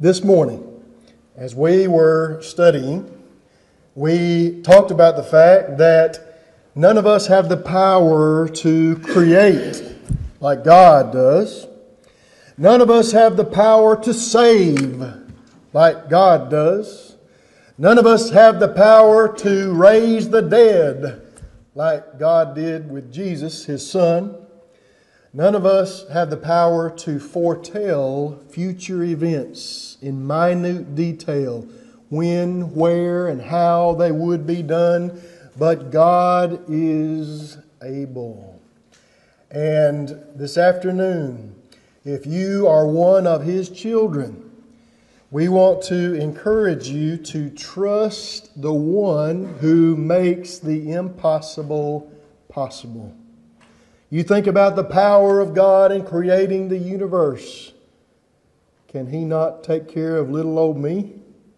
This morning, as we were studying, we talked about the fact that none of us have the power to create like God does. None of us have the power to save like God does. None of us have the power to raise the dead like God did with Jesus, His Son. None of us have the power to foretell future events in minute detail, when, where, and how they would be done, but God is able. And this afternoon, if you are one of His children, we want to encourage you to trust the one who makes the impossible possible. You think about the power of God in creating the universe. Can He not take care of little old me?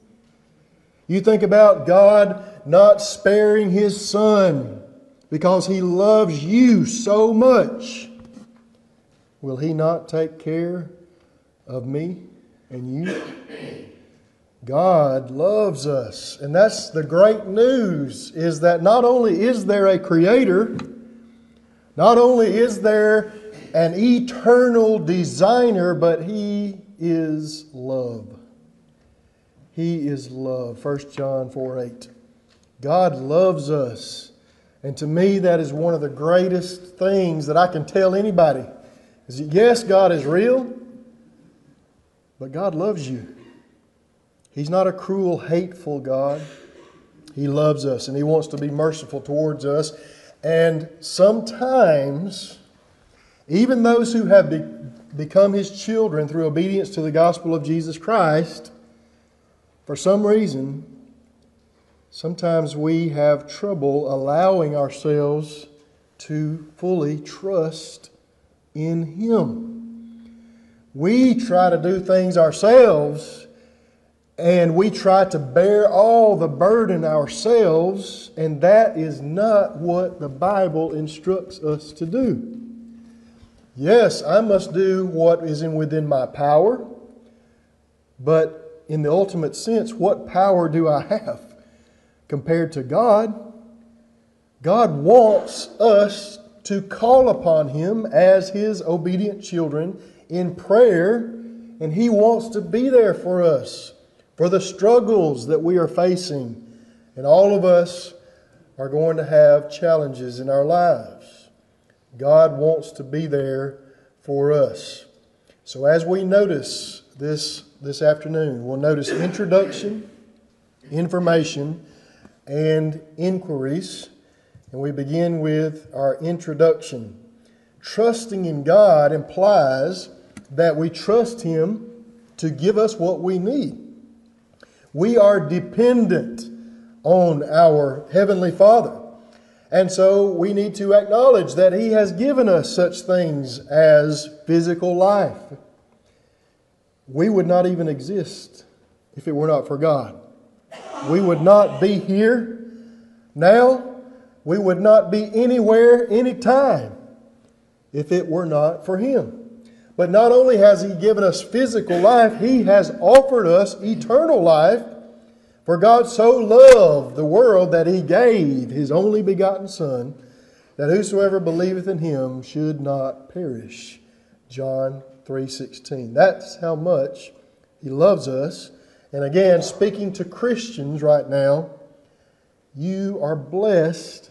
You think about God not sparing His Son because He loves you so much. Will He not take care of me and you? God loves us. And that's the great news, is that not only is there a Creator, not only is there an eternal designer, but He is love. He is love. 1 John 4:8. God loves us. And to me, that is one of the greatest things that I can tell anybody. Is that yes, God is real, but God loves you. He's not a cruel, hateful God. He loves us and He wants to be merciful towards us. And sometimes, even those who have become His children through obedience to the gospel of Jesus Christ, for some reason, sometimes we have trouble allowing ourselves to fully trust in Him. We try to do things ourselves, and we try to bear all the burden ourselves, and that is not what the Bible instructs us to do. Yes, I must do what is within my power, but in the ultimate sense, what power do I have compared to God? God wants us to call upon Him as His obedient children in prayer, and He wants to be there for us, for the struggles that we are facing. And all of us are going to have challenges in our lives. God wants to be there for us. So as we notice this afternoon, we'll notice introduction, information, and inquiries. And we begin with our introduction. Trusting in God implies that we trust Him to give us what we need. We are dependent on our Heavenly Father. And so we need to acknowledge that He has given us such things as physical life. We would not even exist if it were not for God. We would not be here now. We would not be anywhere, anytime, if it were not for Him. But not only has He given us physical life, He has offered us eternal life. For God so loved the world that He gave His only begotten Son, that whosoever believeth in Him should not perish. John 3:16. That's how much He loves us. And again, speaking to Christians right now, you are blessed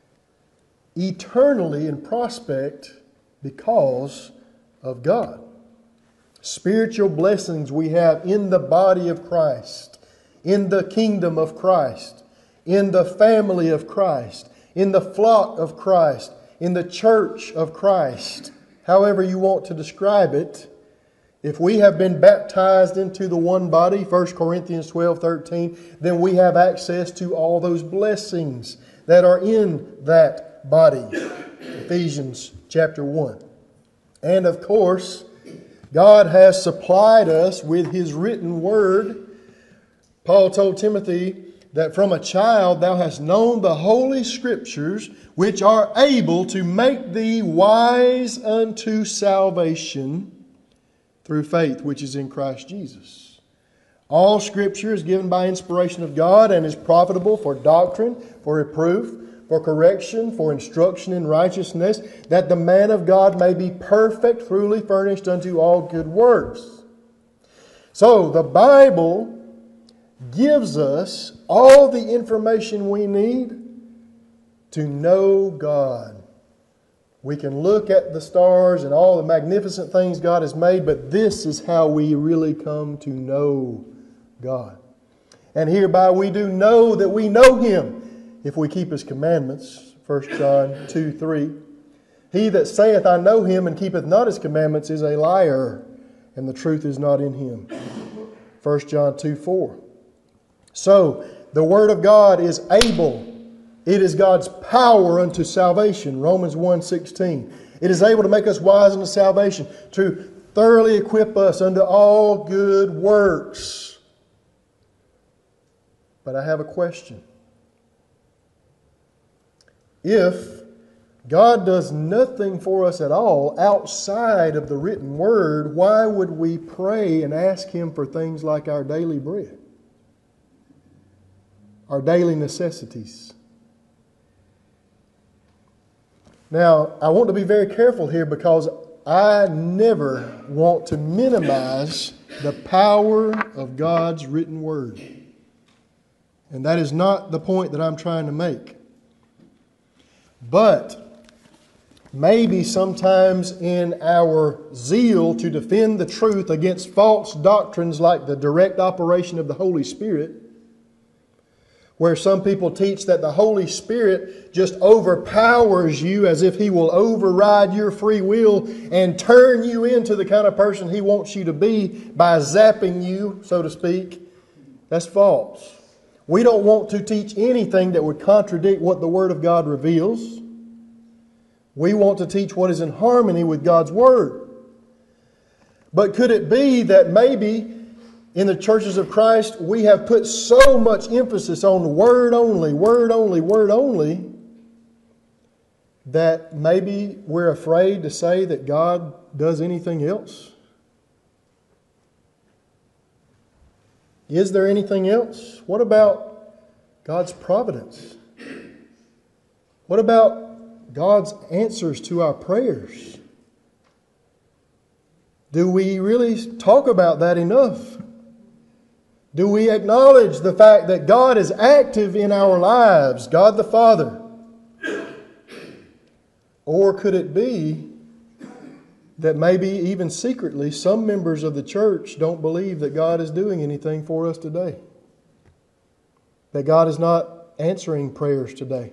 eternally in prospect because of God. Spiritual blessings we have in the body of Christ, in the kingdom of Christ, in the family of Christ, in the flock of Christ, in the church of Christ, however you want to describe it. If we have been baptized into the one body, 1 Corinthians 12:13, then we have access to all those blessings that are in that body. Ephesians chapter 1. And of course, God has supplied us with His written word. Paul told Timothy that from a child thou hast known the holy Scriptures, which are able to make thee wise unto salvation through faith which is in Christ Jesus. All Scripture is given by inspiration of God and is profitable for doctrine, for reproof, for correction, for instruction in righteousness, that the man of God may be perfect, truly furnished unto all good works. So, the Bible gives us all the information we need to know God. We can look at the stars and all the magnificent things God has made, but this is how we really come to know God. And hereby we do know that we know Him if we keep His commandments. 1 John 2:3. He that saith, I know Him, and keepeth not His commandments is a liar, and the truth is not in him. 1 John 2:4. So, the Word of God is able. It is God's power unto salvation. Romans 1:16. It is able to make us wise unto salvation, to thoroughly equip us unto all good works. But I have a question. If God does nothing for us at all outside of the written Word, why would we pray and ask Him for things like our daily bread? Our daily necessities. Now, I want to be very careful here because I never want to minimize the power of God's written Word. And that is not the point that I'm trying to make. But maybe sometimes in our zeal to defend the truth against false doctrines like the direct operation of the Holy Spirit, where some people teach that the Holy Spirit just overpowers you as if He will override your free will and turn you into the kind of person He wants you to be by zapping you, so to speak, that's false. We don't want to teach anything that would contradict what the Word of God reveals. We want to teach what is in harmony with God's Word. But could it be that maybe in the churches of Christ we have put so much emphasis on the Word only, Word only, Word only, that maybe we're afraid to say that God does anything else? Is there anything else? What about God's providence? What about God's answers to our prayers? Do we really talk about that enough? Do we acknowledge the fact that God is active in our lives, God the Father? Or could it be that maybe even secretly some members of the church don't believe that God is doing anything for us today? That God is not answering prayers today?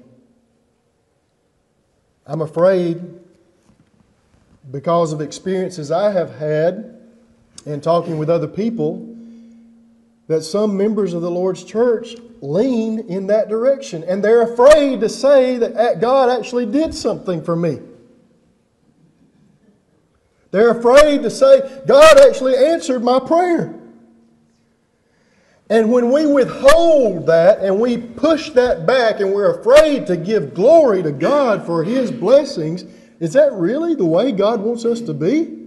I'm afraid, because of experiences I have had in talking with other people, that some members of the Lord's church lean in that direction. And they're afraid to say that God actually did something for me. They're afraid to say, God actually answered my prayer. And when we withhold that and we push that back and we're afraid to give glory to God for His blessings, is that really the way God wants us to be?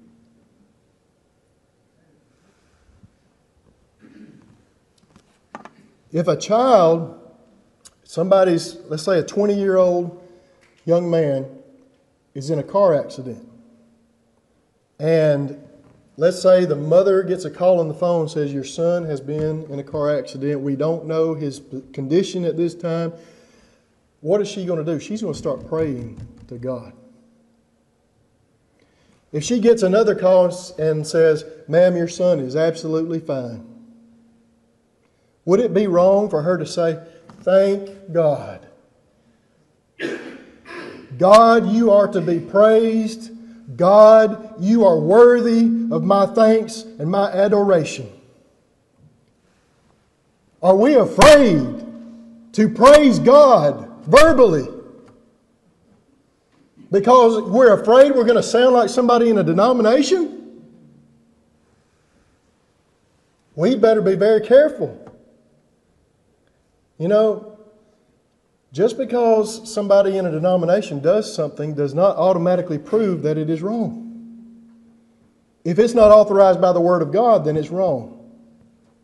If a child, let's say a 20-year-old young man, is in a car accident, and let's say the mother gets a call on the phone and says, your son has been in a car accident. We don't know his condition at this time. What is she going to do? She's going to start praying to God. If she gets another call and says, ma'am, your son is absolutely fine, would it be wrong for her to say, thank God? God, you are to be praised. God, you are worthy of my thanks and my adoration. Are we afraid to praise God verbally because we're afraid we're going to sound like somebody in a denomination? We'd better be very careful. You know, just because somebody in a denomination does something does not automatically prove that it is wrong. If it's not authorized by the Word of God, then it's wrong.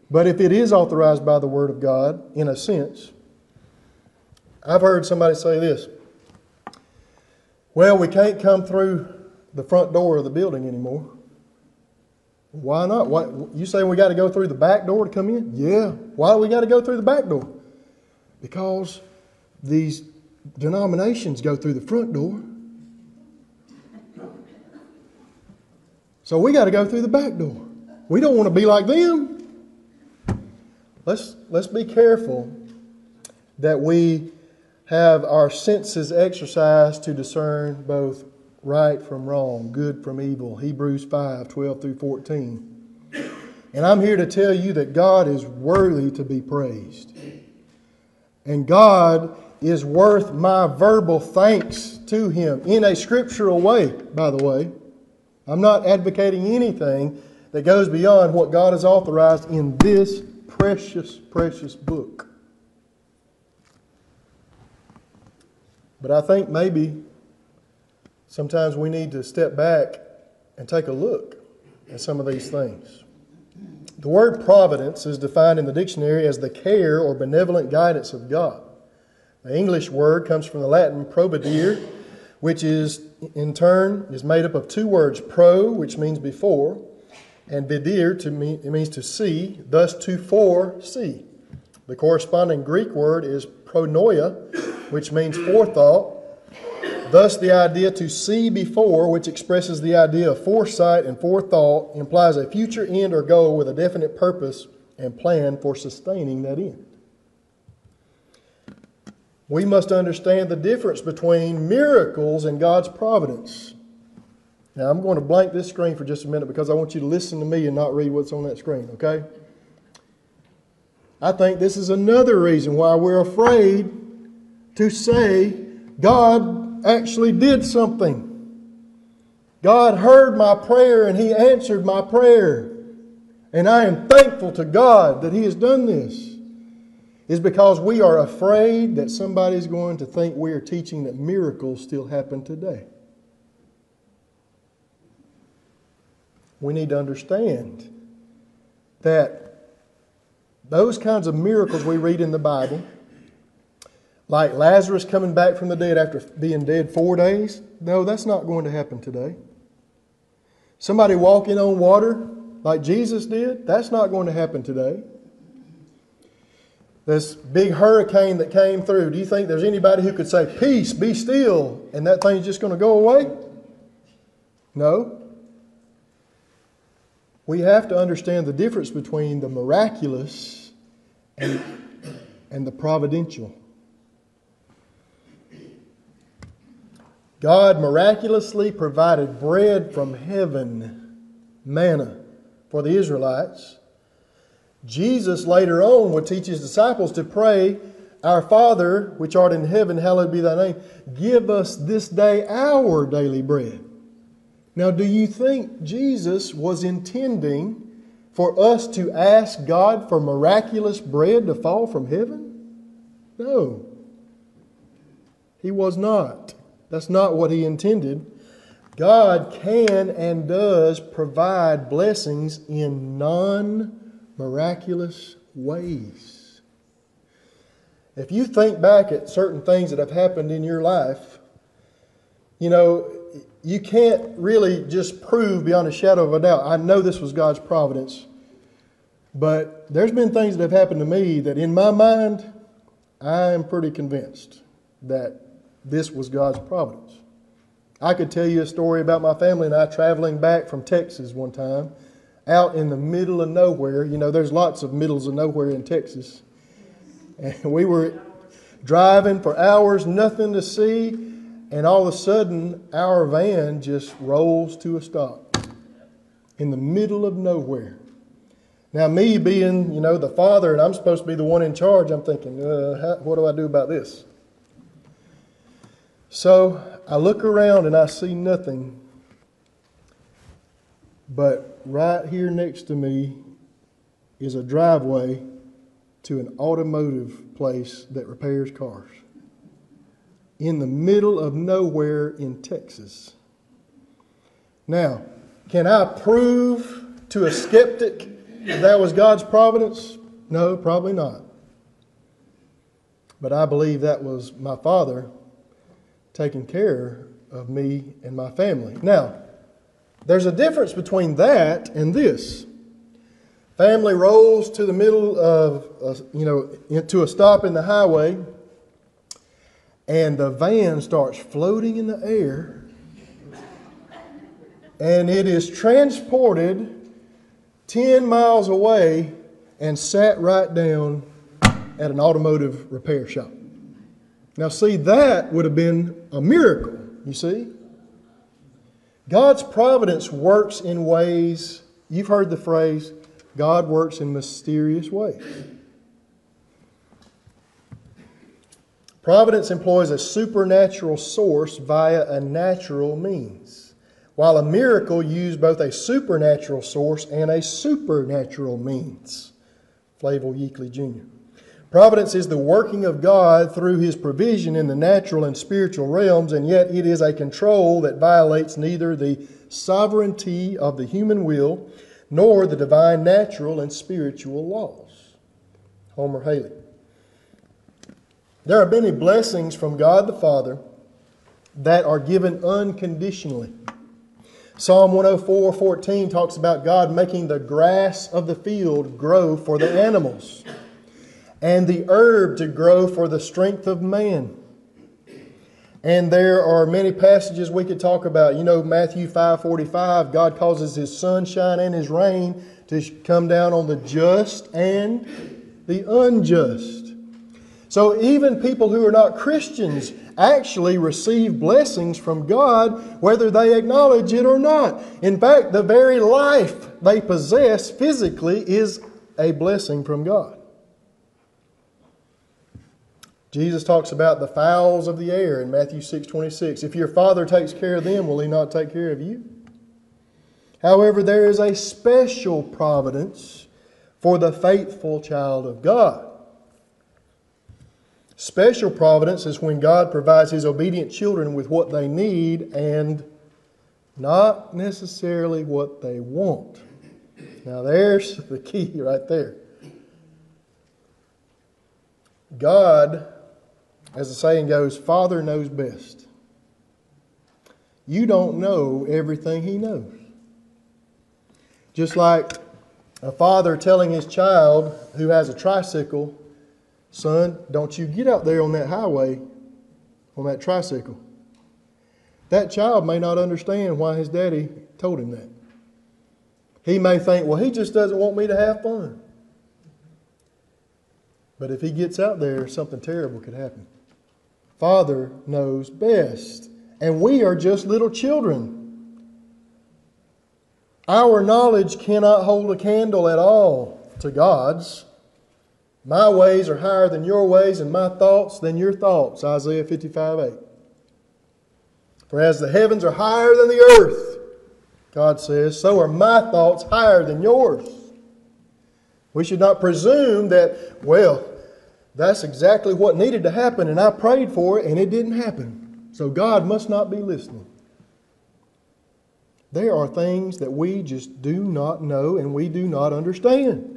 But if it is authorized by the Word of God, in a sense, I've heard somebody say this: well, we can't come through the front door of the building anymore. Why not? You say we got to go through the back door to come in? Yeah. Why do we got to go through the back door? Because these denominations go through the front door. So we got to go through the back door. We don't want to be like them. Let's be careful that we have our senses exercised to discern both right from wrong, good from evil. Hebrews 5:12 through 14. And I'm here to tell you that God is worthy to be praised. And God is worth my verbal thanks to Him in a scriptural way, by the way. I'm not advocating anything that goes beyond what God has authorized in this precious, precious book. But I think maybe sometimes we need to step back and take a look at some of these things. The word providence is defined in the dictionary as the care or benevolent guidance of God. The English word comes from the Latin providere, which is in turn is made up of two words: pro, which means before, and videre, it means to see, thus to foresee. The corresponding Greek word is pronoia, which means forethought. Thus the idea to see before, which expresses the idea of foresight and forethought, implies a future end or goal with a definite purpose and plan for sustaining that end. We must understand the difference between miracles and God's providence. Now, I'm going to blank this screen for just a minute because I want you to listen to me and not read what's on that screen, okay? I think this is another reason why we're afraid to say God actually did something. God heard my prayer and He answered my prayer. And I am thankful to God that He has done this. Is because we are afraid that somebody's going to think we are teaching that miracles still happen today. We need to understand that those kinds of miracles we read in the Bible, like Lazarus coming back from the dead after being dead 4 days, no, that's not going to happen today. Somebody walking on water like Jesus did, that's not going to happen today. This big hurricane that came through, do you think there's anybody who could say, "Peace, be still," and that thing's just going to go away? No. We have to understand the difference between the miraculous and the providential. God miraculously provided bread from heaven, manna, for the Israelites. Jesus later on would teach His disciples to pray, "Our Father, which art in heaven, hallowed be thy name. Give us this day our daily bread." Now, do you think Jesus was intending for us to ask God for miraculous bread to fall from heaven? No. He was not. That's not what He intended. God can and does provide blessings in non-miraculous ways. If you think back at certain things that have happened in your life, you can't really just prove beyond a shadow of a doubt, I know this was God's providence. But there's been things that have happened to me that in my mind, I am pretty convinced that this was God's providence. I could tell you a story about my family and I traveling back from Texas one time, out in the middle of nowhere. There's lots of middles of nowhere in Texas. And we were driving for hours, nothing to see. And all of a sudden, our van just rolls to a stop in the middle of nowhere. Now, me being, the father, and I'm supposed to be the one in charge, I'm thinking, what do I do about this? So I look around and I see nothing. But right here next to me is a driveway to an automotive place that repairs cars. In the middle of nowhere in Texas. Now, can I prove to a skeptic that was God's providence? No, probably not. But I believe that was my Father taking care of me and my family. Now, there's a difference between that and this. Family rolls to the middle of, into a stop in the highway, and the van starts floating in the air, and it is transported 10 miles away and sat right down at an automotive repair shop. Now see, that would have been a miracle, you see. God's providence works in ways, you've heard the phrase, God works in mysterious ways. Providence employs a supernatural source via a natural means, while a miracle used both a supernatural source and a supernatural means. Flavel Yeakley Jr. Providence is the working of God through His provision in the natural and spiritual realms, and yet it is a control that violates neither the sovereignty of the human will nor the divine natural and spiritual laws. Homer Haley. There are many blessings from God the Father that are given unconditionally. Psalm 104:14 talks about God making the grass of the field grow for the animals, and the herb to grow for the strength of man. And there are many passages we could talk about. You know, Matthew 5:45, God causes His sunshine and His rain to come down on the just and the unjust. So even people who are not Christians actually receive blessings from God, whether they acknowledge it or not. In fact, the very life they possess physically is a blessing from God. Jesus talks about the fowls of the air in Matthew 6:26. If your Father takes care of them, will He not take care of you? However, there is a special providence for the faithful child of God. Special providence is when God provides His obedient children with what they need and not necessarily what they want. Now there's the key right there. God, as the saying goes, Father knows best. You don't know everything He knows. Just like a father telling his child who has a tricycle, son, don't you get out there on that highway on that tricycle. That child may not understand why his daddy told him that. He may think, well, he just doesn't want me to have fun. But if he gets out there, something terrible could happen. Father knows best. And we are just little children. Our knowledge cannot hold a candle at all to God's. My ways are higher than your ways, and my thoughts than your thoughts. Isaiah 55:8. For as the heavens are higher than the earth, God says, so are my thoughts higher than yours. We should not presume that, well, that's exactly what needed to happen, and I prayed for it, and it didn't happen. So God must not be listening. There are things that we just do not know and we do not understand.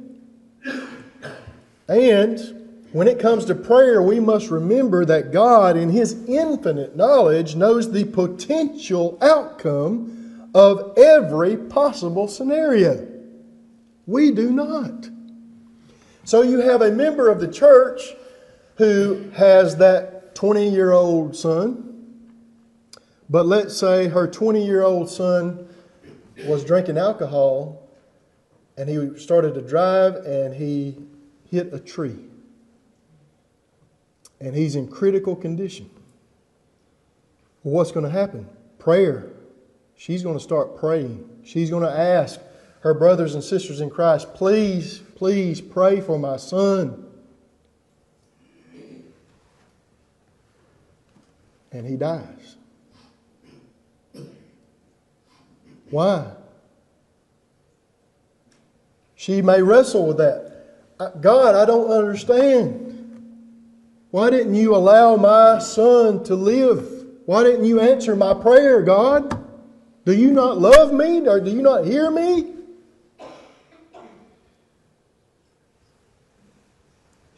And when it comes to prayer, we must remember that God, in His infinite knowledge, knows the potential outcome of every possible scenario. We do not. So you have a member of the church who has that 20-year-old son, but let's say her 20-year-old son was drinking alcohol and he started to drive and he hit a tree. And he's in critical condition. Well, what's going to happen? Prayer. She's going to start praying. She's going to ask her brothers and sisters in Christ, please, please pray for my son. And he dies. Why? She may wrestle with that. God, I don't understand. Why didn't you allow my son to live? Why didn't you answer my prayer, God? Do you not love me? Or do you not hear me?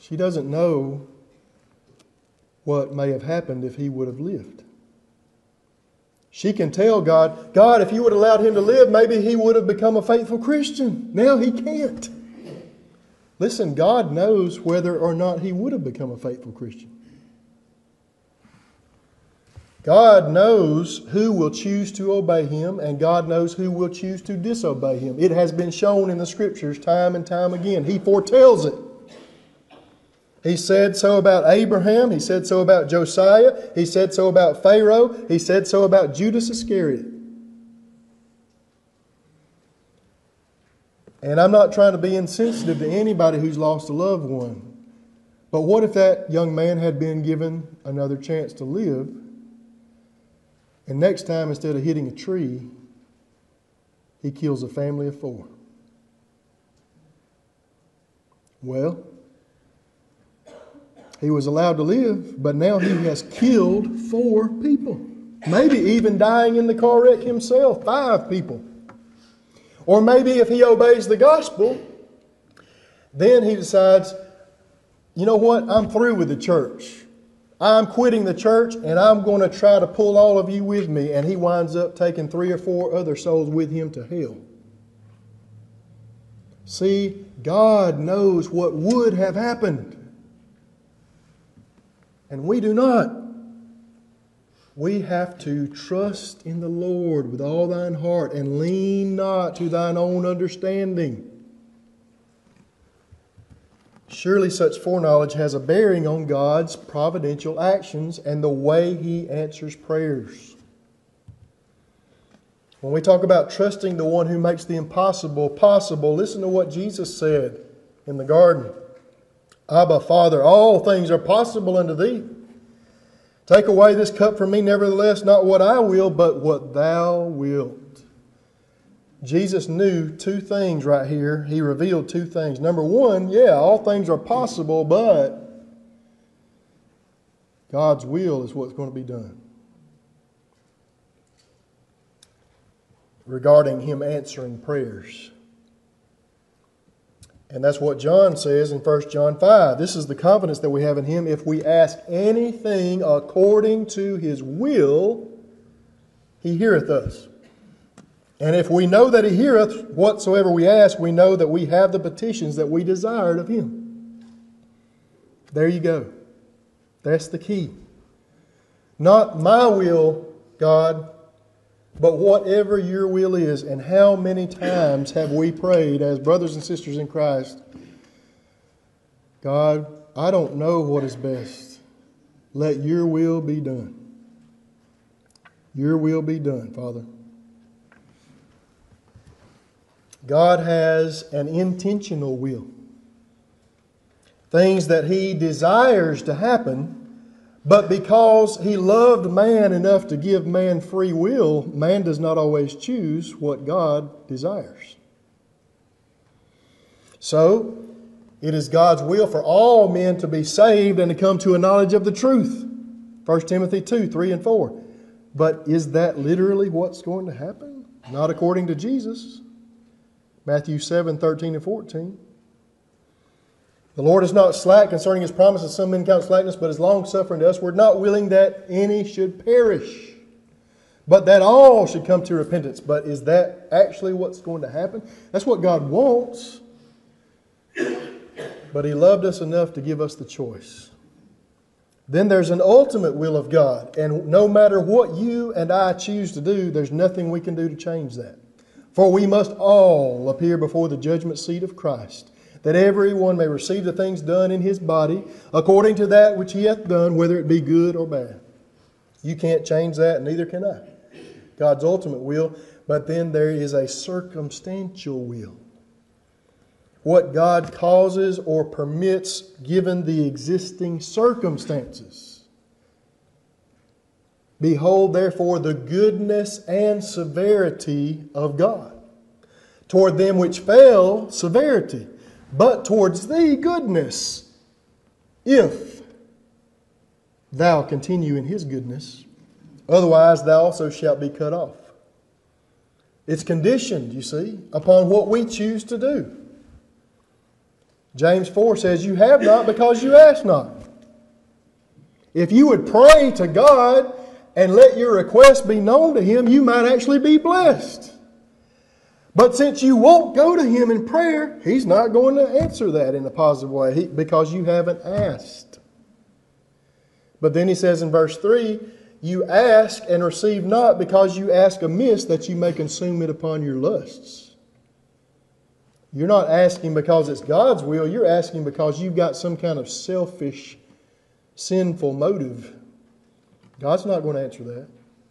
She doesn't know what may have happened if he would have lived. She can tell God, God, if you would have allowed him to live, maybe he would have become a faithful Christian. Now he can't. Listen, God knows whether or not he would have become a faithful Christian. God knows who will choose to obey him, and God knows who will choose to disobey him. It has been shown in the Scriptures time and time again. He foretells it. He said so about Abraham. He said so about Josiah. He said so about Pharaoh. He said so about Judas Iscariot. And I'm not trying to be insensitive to anybody who's lost a loved one. But what if that young man had been given another chance to live, and next time, instead of hitting a tree, he kills a family of 4? Well, he was allowed to live, but now he has killed 4 people. Maybe even dying in the car wreck himself, 5 people. Or maybe if he obeys the gospel, then he decides, you know what, I'm through with the church. I'm quitting the church and I'm going to try to pull all of you with me. And he winds up taking 3 or 4 other souls with him to hell. See, God knows what would have happened. And we do not. We have to trust in the Lord with all thine heart and lean not to thine own understanding. Surely such foreknowledge has a bearing on God's providential actions and the way He answers prayers. When we talk about trusting the one who makes the impossible possible, listen to what Jesus said in the garden. Abba, Father, all things are possible unto Thee. Take away this cup from me, nevertheless, not what I will, but what Thou wilt. Jesus knew 2 things right here. He revealed 2 things. Number 1, yeah, all things are possible, but God's will is what's going to be done. Regarding Him answering prayers. And that's what John says in 1 John 5. This is the confidence that we have in Him. If we ask anything according to His will, He heareth us. And if we know that He heareth whatsoever we ask, we know that we have the petitions that we desired of Him. There you go. That's the key. Not my will, God, but whatever your will is. And how many times have we prayed as brothers and sisters in Christ, God, I don't know what is best. Let your will be done. Your will be done, Father. God has an intentional will. Things that He desires to happen, but because He loved man enough to give man free will, man does not always choose what God desires. So, it is God's will for all men to be saved and to come to a knowledge of the truth. 1 Timothy 2, 3 and 4. But is that literally what's going to happen? Not according to Jesus. Matthew 7, 13 and 14. The Lord is not slack concerning His promises, some men count slackness, but is long-suffering to us. We're not willing that any should perish, but that all should come to repentance. But is that actually what's going to happen? That's what God wants. But He loved us enough to give us the choice. Then there's an ultimate will of God. And no matter what you and I choose to do, there's nothing we can do to change that. For we must all appear before the judgment seat of Christ, that every one may receive the things done in his body, according to that which he hath done, whether it be good or bad. You can't change that, neither can I. God's ultimate will, but then there is a circumstantial will. What God causes or permits given the existing circumstances. Behold, therefore, the goodness and severity of God. Toward them which fell, severity, but towards thee, goodness, if thou continue in His goodness. Otherwise, thou also shalt be cut off. It's conditioned, you see, upon what we choose to do. James 4 says, you have not because you ask not. If you would pray to God and let your request be known to Him, you might actually be blessed. But since you won't go to Him in prayer, He's not going to answer that in a positive way because you haven't asked. But then He says in verse 3, you ask and receive not because you ask amiss that you may consume it upon your lusts. You're not asking because it's God's will. You're asking because you've got some kind of selfish, sinful motive. God's not going to answer that.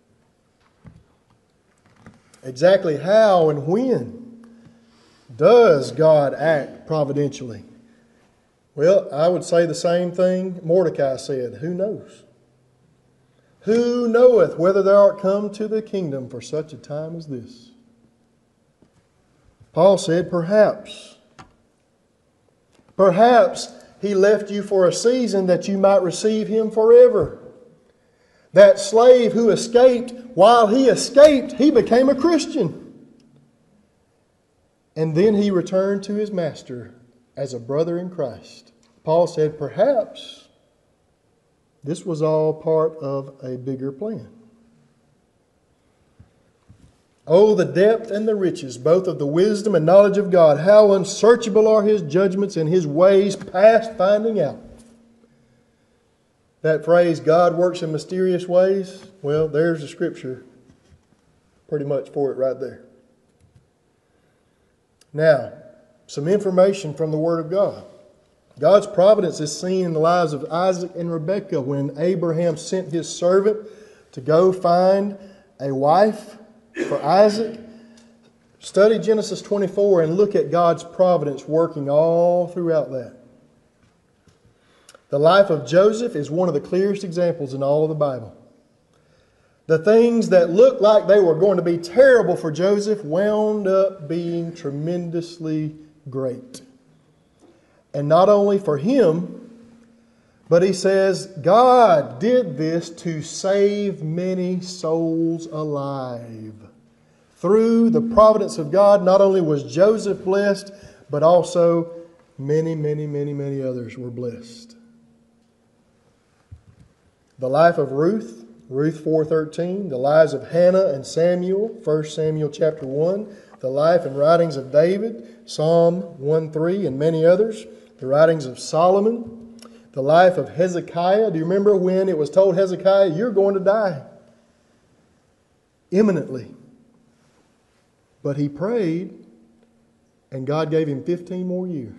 Exactly how and when does God act providentially? Well, I would say the same thing Mordecai said. Who knows? Who knoweth whether thou art come to the kingdom for such a time as this? Paul said, perhaps. Perhaps He left you for a season that you might receive Him forever. That slave who escaped, while he escaped, he became a Christian. And then he returned to his master as a brother in Christ. Paul said, perhaps this was all part of a bigger plan. Oh, the depth and the riches, both of the wisdom and knowledge of God. How unsearchable are His judgments and His ways past finding out. That phrase, God works in mysterious ways, well, there's the scripture pretty much for it right there. Now, some information from the Word of God. God's providence is seen in the lives of Isaac and Rebekah when Abraham sent his servant to go find a wife for Isaac. Study Genesis 24 and look at God's providence working all throughout that. The life of Joseph is one of the clearest examples in all of the Bible. The things that looked like they were going to be terrible for Joseph wound up being tremendously great. And not only for him, but he says God did this to save many souls alive. Through the providence of God, not only was Joseph blessed, but also many others were blessed. The life of Ruth, Ruth 4:13, the lives of Hannah and Samuel, 1 Samuel chapter 1, the life and writings of David, Psalm 1:3, and many others, the writings of Solomon, the life of Hezekiah. Do you remember when it was told Hezekiah, you're going to die imminently? But he prayed, and God gave him 15 more years.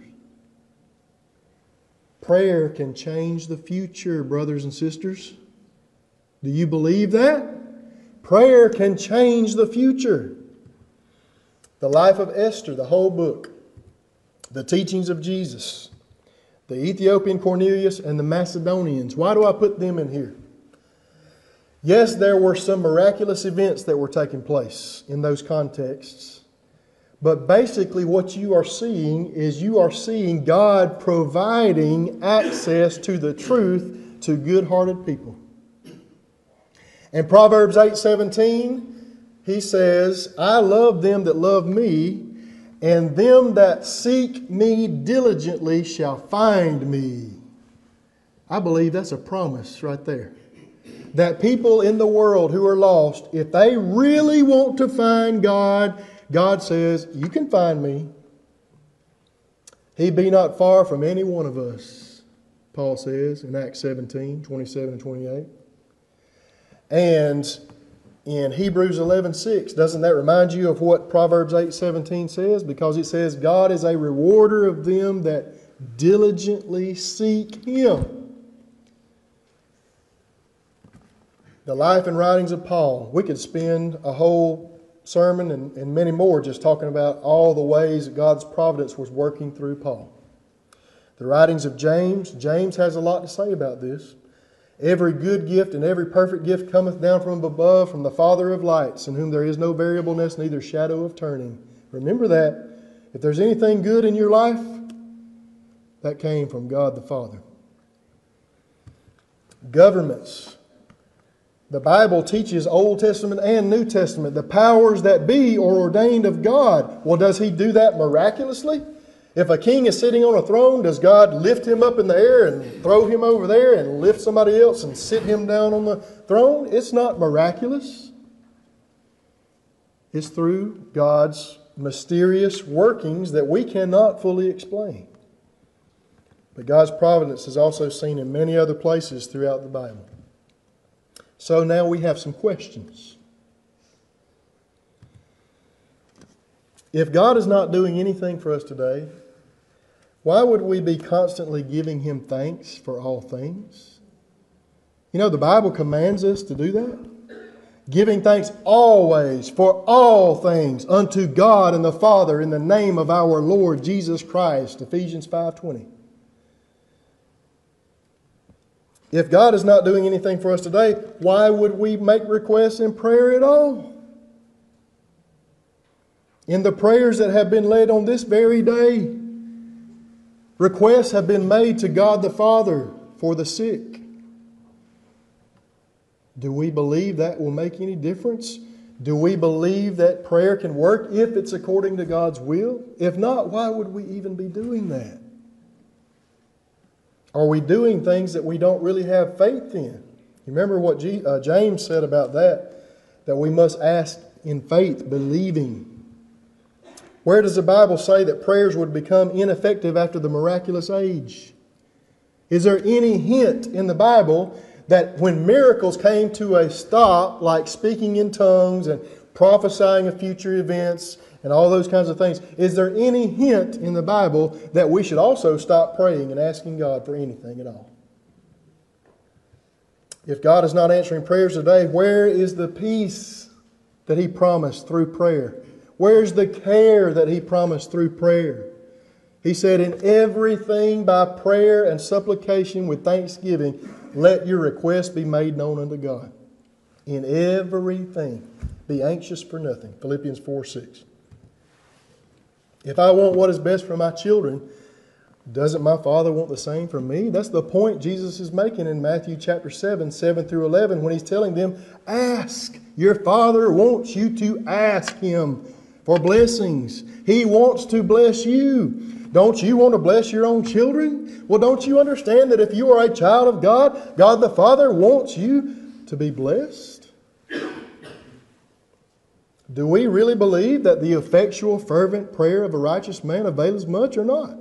Prayer can change the future, brothers and sisters. Do you believe that? Prayer can change the future. The life of Esther, the whole book. The teachings of Jesus. The Ethiopian Cornelius and the Macedonians. Why do I put them in here? Yes, there were some miraculous events that were taking place in those contexts. But basically what you are seeing is you are seeing God providing access to the truth to good-hearted people. In Proverbs 8:17, he says, I love them that love me, and them that seek me diligently shall find me. I believe that's a promise right there. That people in the world who are lost, if they really want to find God, God says, you can find me. He be not far from any one of us, Paul says in Acts 17:27 and 28. And in Hebrews 11:6, doesn't that remind you of what Proverbs 8:17 says? Because it says, God is a rewarder of them that diligently seek Him. The life and writings of Paul. We could spend a whole sermon and many more just talking about all the ways that God's providence was working through Paul. The writings of James. James has a lot to say about this. Every good gift and every perfect gift cometh down from above, from the Father of lights, in whom there is no variableness, neither shadow of turning. Remember that. If there's anything good in your life, that came from God the Father. Governments. The Bible teaches Old Testament and New Testament. The powers that be are ordained of God. Well, does He do that miraculously? If a king is sitting on a throne, does God lift him up in the air and throw him over there and lift somebody else and sit him down on the throne? It's not miraculous. It's through God's mysterious workings that we cannot fully explain. But God's providence is also seen in many other places throughout the Bible. So now we have some questions. If God is not doing anything for us today, why would we be constantly giving Him thanks for all things? You know, the Bible commands us to do that. Giving thanks always for all things unto God and the Father in the name of our Lord Jesus Christ. Ephesians 5:20. If God is not doing anything for us today, why would we make requests in prayer at all? In the prayers that have been led on this very day, requests have been made to God the Father for the sick. Do we believe that will make any difference? Do we believe that prayer can work if it's according to God's will? If not, why would we even be doing that? Are we doing things that we don't really have faith in? You remember what James said about that we must ask in faith, believing. Where does the Bible say that prayers would become ineffective after the miraculous age? Is there any hint in the Bible that when miracles came to a stop, like speaking in tongues and prophesying of future events and all those kinds of things, is there any hint in the Bible that we should also stop praying and asking God for anything at all? If God is not answering prayers today, where is the peace that He promised through prayer? Where's the care that He promised through prayer? He said, in everything by prayer and supplication with thanksgiving, let your requests be made known unto God. In everything, be anxious for nothing. Philippians 4:6. If I want what is best for my children, doesn't my Father want the same for me? That's the point Jesus is making in Matthew chapter 7, 7 through 11, when He's telling them, ask. Your Father wants you to ask Him for blessings. He wants to bless you. Don't you want to bless your own children? Well, don't you understand that if you are a child of God, God the Father wants you to be blessed? Do we really believe that the effectual, fervent prayer of a righteous man availeth much or not?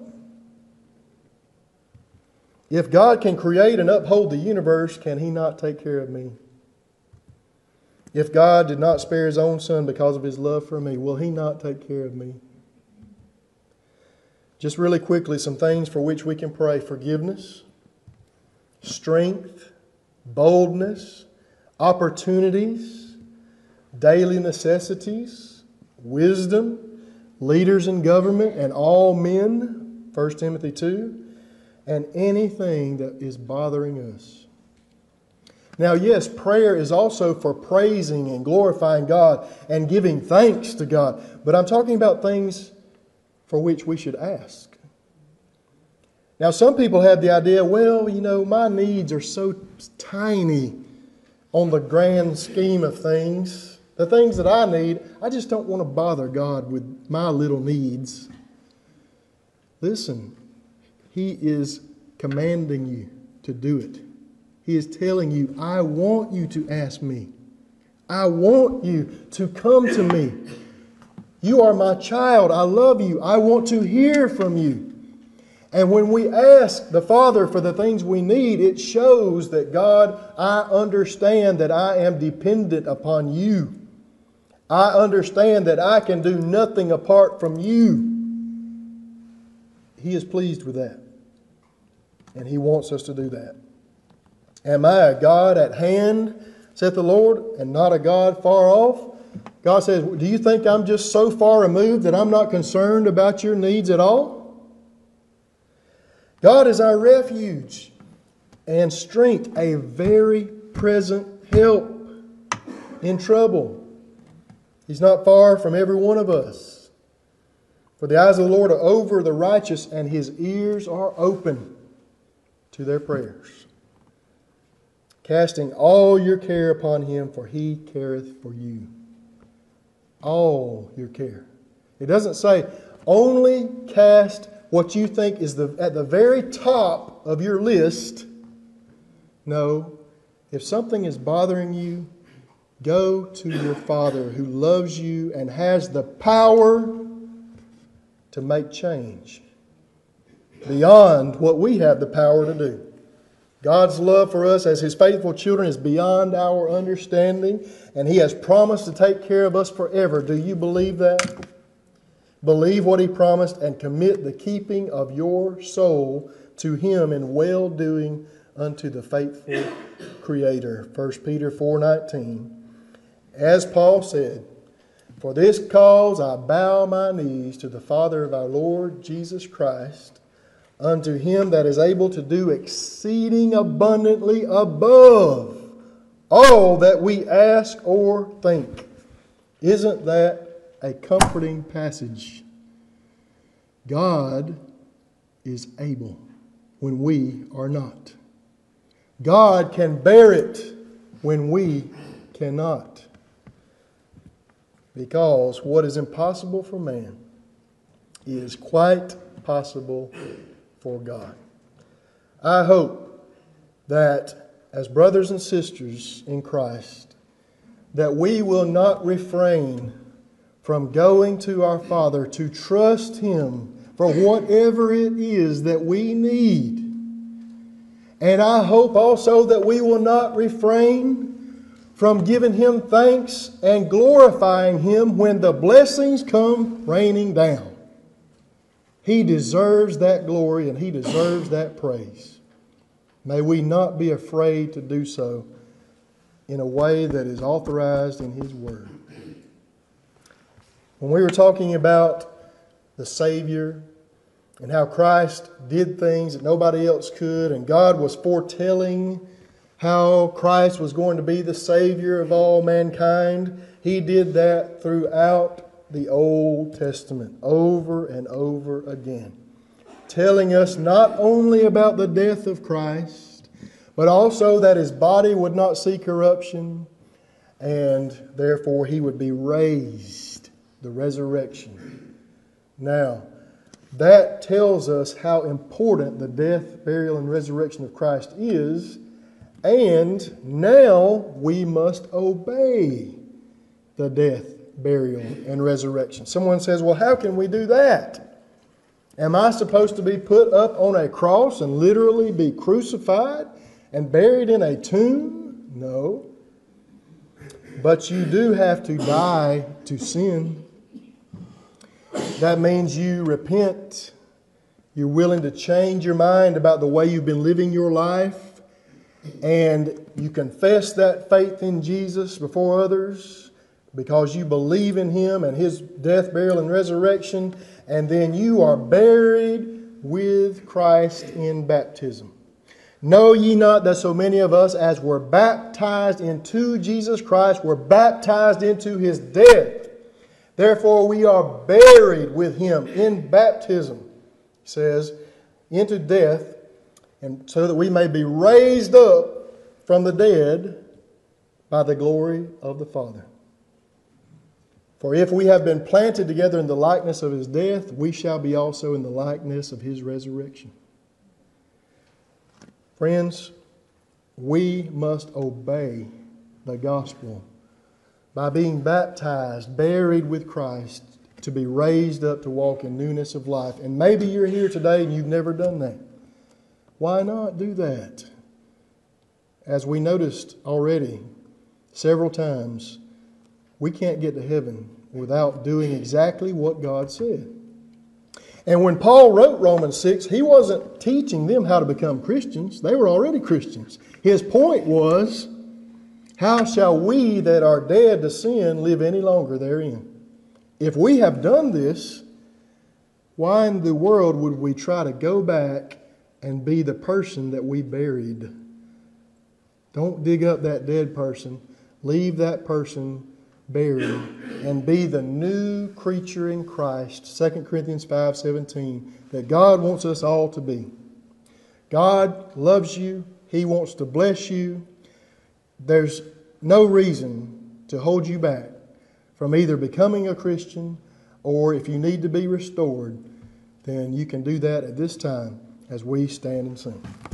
If God can create and uphold the universe, can He not take care of me? If God did not spare His own Son because of His love for me, will He not take care of me? Just really quickly, some things for which we can pray. Forgiveness, strength, boldness, opportunities, daily necessities, wisdom, leaders in government and all men, 1 Timothy 2, and anything that is bothering us. Now, yes, prayer is also for praising and glorifying God and giving thanks to God. But I'm talking about things for which we should ask. Now, some people have the idea, well, you know, my needs are so tiny on the grand scheme of things. The things that I need, I just don't want to bother God with my little needs. Listen, He is commanding you to do it. He is telling you, I want you to ask me. I want you to come to me. You are my child. I love you. I want to hear from you. And when we ask the Father for the things we need, it shows that, God, I understand that I am dependent upon you. I understand that I can do nothing apart from you. He is pleased with that. And He wants us to do that. Am I a God at hand, saith the Lord, and not a God far off? God says, do you think I'm just so far removed that I'm not concerned about your needs at all? God is our refuge and strength, a very present help in trouble. He's not far from every one of us. For the eyes of the Lord are over the righteous, and His ears are open to their prayers. Casting all your care upon Him, for He careth for you. All your care. It doesn't say only cast what you think is at the very top of your list. No. If something is bothering you, go to your Father who loves you and has the power to make change beyond what we have the power to do. God's love for us as His faithful children is beyond our understanding, and He has promised to take care of us forever. Do you believe that? Believe what He promised and commit the keeping of your soul to Him in well-doing unto the faithful Creator. 1 Peter 4:19. As Paul said, "For this cause I bow my knees to the Father of our Lord Jesus Christ, unto Him that is able to do exceeding abundantly above all that we ask or think." Isn't that a comforting passage? God is able when we are not. God can bear it when we cannot. Because what is impossible for man is quite possible for God. I hope that as brothers and sisters in Christ, that we will not refrain from going to our Father to trust Him for whatever it is that we need. And I hope also that we will not refrain from giving Him thanks and glorifying Him when the blessings come raining down. He deserves that glory and He deserves that praise. May we not be afraid to do so in a way that is authorized in His Word. When we were talking about the Savior and how Christ did things that nobody else could, and God was foretelling how Christ was going to be the Savior of all mankind, He did that throughout the Old Testament over and over again, telling us not only about the death of Christ, but also that His body would not see corruption, and therefore He would be raised, the resurrection. Now, that tells us how important the death, burial, and resurrection of Christ is, and now we must obey the death, burial, and resurrection. Someone says, well, how can we do that? Am I supposed to be put up on a cross and literally be crucified and buried in a tomb? No. But you do have to die to sin. That means you repent. You're willing to change your mind about the way you've been living your life. And you confess that faith in Jesus before others because you believe in Him and His death, burial, and resurrection. And then you are buried with Christ in baptism. Know ye not that so many of us as were baptized into Jesus Christ were baptized into His death? Therefore we are buried with Him in baptism, He says, into death, and so that we may be raised up from the dead by the glory of the Father. For if we have been planted together in the likeness of His death, we shall be also in the likeness of His resurrection. Friends, we must obey the gospel by being baptized, buried with Christ, to be raised up to walk in newness of life. And maybe you're here today and you've never done that. Why not do that? As we noticed already several times, we can't get to heaven without doing exactly what God said. And when Paul wrote Romans 6, he wasn't teaching them how to become Christians. They were already Christians. His point was, how shall we that are dead to sin live any longer therein? If we have done this, why in the world would we try to go back and be the person that we buried? Don't dig up that dead person. Leave that person buried and be the new creature in Christ. 2 Corinthians 5:17, that God wants us all to be. God loves you. He wants to bless you. There's no reason to hold you back from either becoming a Christian or, if you need to be restored, then you can do that at this time as we stand and sing.